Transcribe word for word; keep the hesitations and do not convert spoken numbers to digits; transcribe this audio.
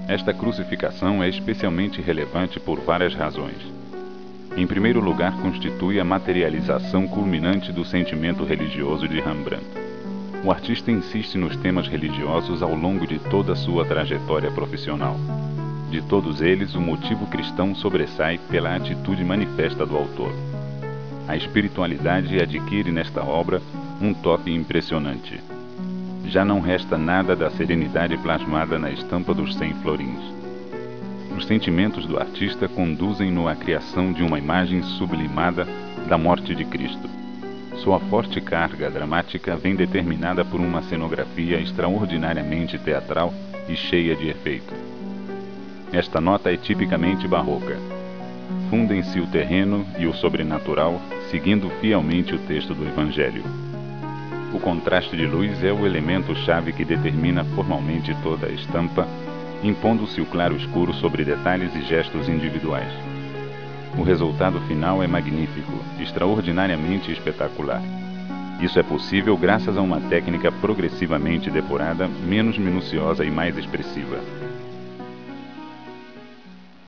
Esta crucificação é especialmente relevante por várias razões. Em primeiro lugar, constitui a materialização culminante do sentimento religioso de Rembrandt. O artista insiste nos temas religiosos ao longo de toda a sua trajetória profissional. De todos eles, o motivo cristão sobressai pela atitude manifesta do autor. A espiritualidade adquire nesta obra um toque impressionante. Já não resta nada da serenidade plasmada na estampa dos cem florins. Os sentimentos do artista conduzem-no à criação de uma imagem sublimada da morte de Cristo. Sua forte carga dramática vem determinada por uma cenografia extraordinariamente teatral e cheia de efeito. Esta nota é tipicamente barroca. Fundem-se o terreno e o sobrenatural, seguindo fielmente o texto do Evangelho. O contraste de luz é o elemento-chave que determina formalmente toda a estampa, impondo-se o claro-escuro sobre detalhes e gestos individuais. O resultado final é magnífico, extraordinariamente espetacular. Isso é possível graças a uma técnica progressivamente depurada, menos minuciosa e mais expressiva.